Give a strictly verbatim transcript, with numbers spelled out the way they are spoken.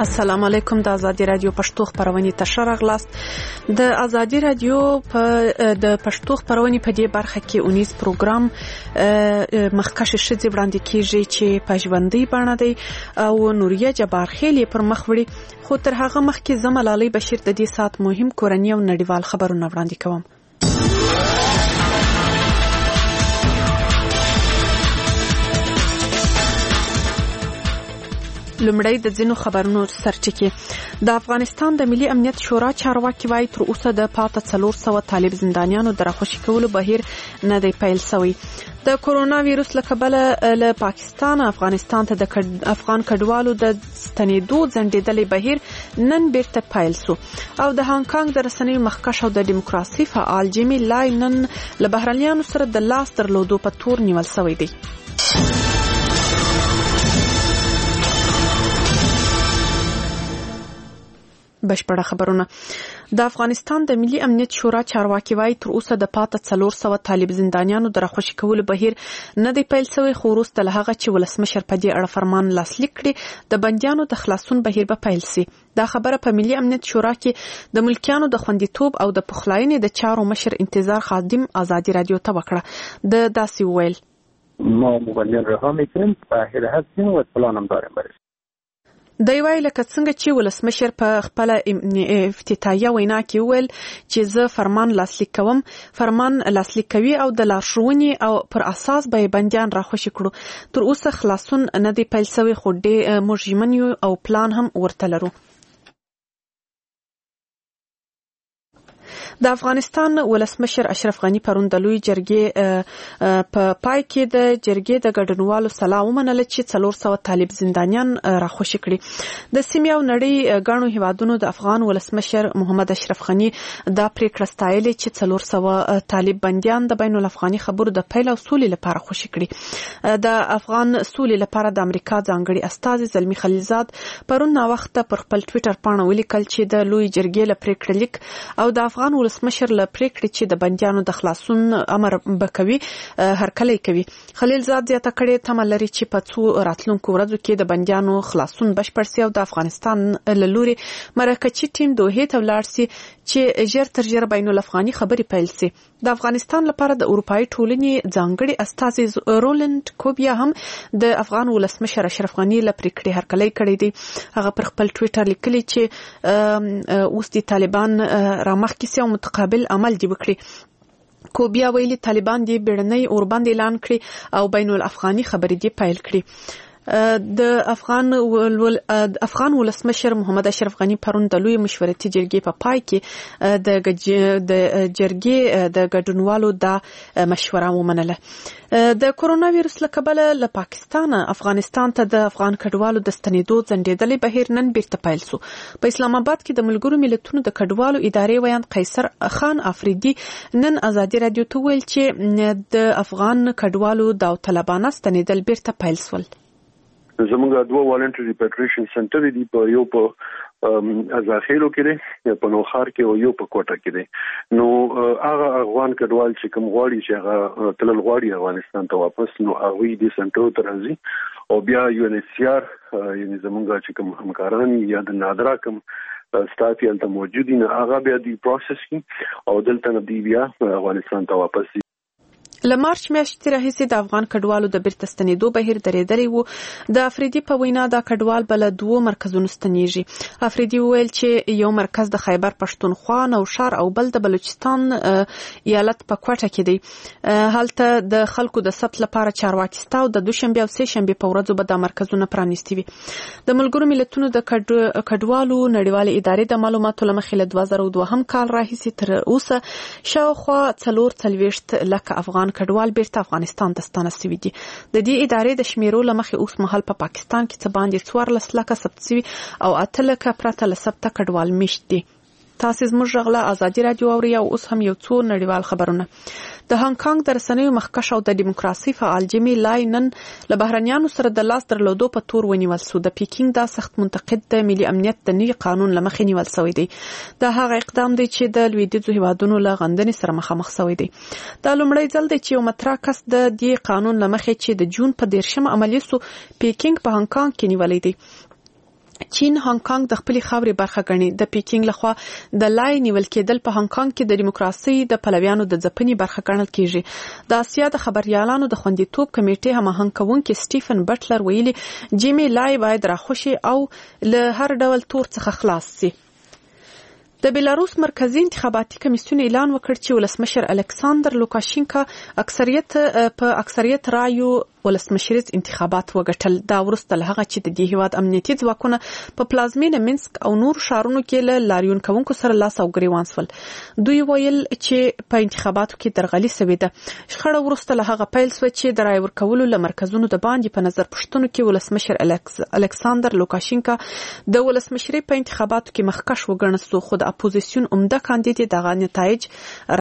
السلام علیکم. د ازادي رادیو پښتو خبرونه تشر اغلاست. د ازادي رادیو په د پښتو خبرونه په دې برخه کې اونیز پروګرام مخکښ شذې وړاندې کیږي چې په ژوندۍ بڼه دی او نوریه جبار خیل پر مخ وړي. خو تر هغه مخکې زملالي بشیر د دې سات مهم کورنی او نړیوال خبرونه وړاندې کوم. لومړی د ځینو خبرونو سرچکه. د افغانستان د ملي امنیت شورا چارواکي وایي تر اوسه د پاته څلور سوه طالب زندانیانو د راخوشي کولو بهیر نه دی پیل شوی. د کورونا وایرس له کبله له پاکستان افغانستان ته د افغان کډوالو د ستنېدو ځنډېدلې بهیر نن بیرته پیل شو او د هانګ کانګ د رسنیو مخکښ او د دیموکراسي فعال جیمی لای نن له بهرنیانو سره د لاس درلودو په تور نیول شوی دی. بشپړه خبرونه. د افغانستان د ملي امنیت شورا چارواکي وایي تر اوسه د پاته څلور سوه طالب زندانیانو د راخوشي کولو بهیر نه دی پیل شوی، خو وروسته له هغه چې ولسمشر په دې اړه فرمان لاسلیک کړي د بندیانو د خلاصون بهیر به پیل شي. دا خبره په ملي امنیت شورا کې د ملکیانو د خوندیتوب او د پخلاینې د چارو مشر انتظار خادم ازادي رادیو ته وکړه. د داسې ویل ما مبلغ رها میکنیم باهر هستیم و پلانم داریم برش. دی وایي لکه څنګه چې ولسمشر په خپل افتتاحیه وینا کې ویل چې زه فرمان لاسلیک کوم، فرمان لاسلیک کوي او د لارښوونې او پر اساس به بندیان راخوشي کړو. تر اوسه خلاصون نه دی پیل شوی، خو ډېر موږ ژمن یو او پلان هم ورته لرو. د افغانستان ولسمشر اشرف غنی پرون د لوی جرګې په پای کې د جرګې د ګډونوالو سلا ومنله چې څلور سوه طالب زندانیان راخوشي کړي. د سیمې او نړۍ ګڼو هیوادونو د افغان ولسمشر محمد اشرف غنی دا پریکړه ستایلې چې څلور سوه طالب بندیان د بین الافغاني خبرو د پیل او سولې لپاره خوشي کړي. د افغان سولې لپاره د امریکا ځانګړي استازي زلمی خلیلزاد پرون نا وخت پر خپل ټوئیټر پاڼه ولیکل چې د لوی جرګې له پریکړې لیک او د افغان ولسمشر له پریکړې چې د بندیانو د خلاصون امر بکوي هرکلی کوي. خلیلزاد زیاته کړې تمه لري چې په څو راتلونکو ورځو کې د بندیانو خلاصون بشپړ شي او د افغانستان له لوري مرکزي ټیم دوحې ته ولاړ شي چې ژر تر ژره بین الافغاني خبرې پیل شي. د افغانستان لپاره د اروپایي ټولنې ځانګړي استازي رولند کوبیا هم د افغان ولسمشر اشرف غنی له پریکړې هرکلی کړی دی. هغه پر خپل ټوئیټر لیکلی چې اوس د طالبان رامخکې سي او متقابل عمل دی وکړي. کوبیا ویلي طالبان دی بیړنۍ اوربند اعلان کړي او بین الافغاني خبرې دی پیل کړي. د افغان ول افغان ولسمشر محمد اشرف غنی پرون د لوی مشورتي جرګې په پای کې د د جرګې د ګډونوالو د مشوره ومنله. د کورونا وایرس له کبله له پاکستان افغانستان ته د افغان کډوالو د ستنېدو ځنډېدلې بهیر نن بیرته پیل شو. په اسلام آباد کې د ملګرو ملتونو د کډوالو ادارې ویان قیصر خان افریدي نن ازادي رادیو ته ویل چې د افغان کډوالو داوطلبانه ستنېدل بیرته پیل شول. زمونږ دوه والنټری ریپاټریشن سنټر دي، په یو په ازاخیلو کې دی، په نوخار کې او یو په کوټه کې دی. نو هغه افغان کډوال چې کوم غواړي چې هغه تلل غواړي افغانستان ته واپس، نو هغه دې سنټر ته راځي او بیا یو ان ایچ سی آر یعنی زمونږ چې کوم همکاران یا د نادرا کوم سټاف یې ته موجود دي، هغه بیا دی پروسس کی او دلته دی بیا افغانستان ته واپس. له مارچ میاشتې راهیسې د افغان کډوالو د بیرته ستنېدو بهیر درېدلی و. د افریدي په وینا دا کډوال به له دوو مرکزونو ستنېږي. افریدي وویل چې یو مرکز د خیبر پښتونخوا نوشهر او بل د بلوچستان ایالت په کوټه کې دی. هلته د خلکو د ثبت لپاره چارواکي سته او د دوشنبه او سه شنبه په ورځو به دا مرکزونه پرانیستي وي. د ملګرو ملتونو د کډوالو نړیوالې ادارې د معلوماتو له مخې له دوه زره دوهم کال راهیسې تر اوسه شاوخوا څلور څلوېښت لکه افغان کډوال بیرته افغانستان ته ستانه شوي دي. د دې ادارې د شمیرو له مخې اوس مهال په پاکستان کې څه باندې څوارلس لکه ثبت شوي او اته لکه پرته له ثبته کډوال میشت دي. تاسو زموږ غلا ازادي رادیو اوري او اوس هم یو څو نړیوال خبرونه. د هانګ کانګ د رسنیو مخکښ او د دیموکراسي فعال جیمی لای نن له بهرنیانو سره د لاس درلودو په تور ونیول شو. د پیکینګ دا سخت منتقد د ملي امنیت د نوي قانون له مخې نیول شوی دی. دا هغه اقدام دی چې د لویدیځو هیوادونو له غندنې سره مخامخ شوی دی. دا لومړی ځل دی چې یو مطرح کس د دې قانون له مخې چې د جون په دیرشم عملی سو پیکینګ په هانګ کانګ کې نیولې دی. چین هانګ کانګ د خپل خاورې برخه ګڼي. د پیکینګ لخوا د لای نیول کېدل په هانګ کانګ کې د دیموکراسي د پلویانو د ځپنې برخه ګڼل کیږي. د آسیا د خبريالانو د خوندیتوب کمیټې هماهنګ کوونکي سټیفن بټلر ویلي جیمی لای باید راخوشي او له هر ډول تور څخه خلاص شي. د بیلاروس مرکزی انتخاباتي کمیسیون اعلان وکړ چې ولسمشر الکساندر لوکاشینکا اکثریت په اکثریت رایو ولسمشریز انتخابات وګټل. دا وروسته له هغه چې د دې هیواد امنیتي ځواکونه په پلازمینه مینسک او نور ښارونو کې له لاریون کوونکو سره لاس او ګریوان شول. دوی ویل چې په انتخاباتو کې درغلي شوې ده. شخړه وروسته له هغه پیل شو چې د رای ورکولو له مرکزونو د باندې په نظر پښتنو کې ولسمشر الکس الکساندر لوکاشینکا د ولسمشرۍ په انتخاباتو کې مخکښ وګڼل شو، خو د اپوزیسیون عمده کاندید دغه نتایج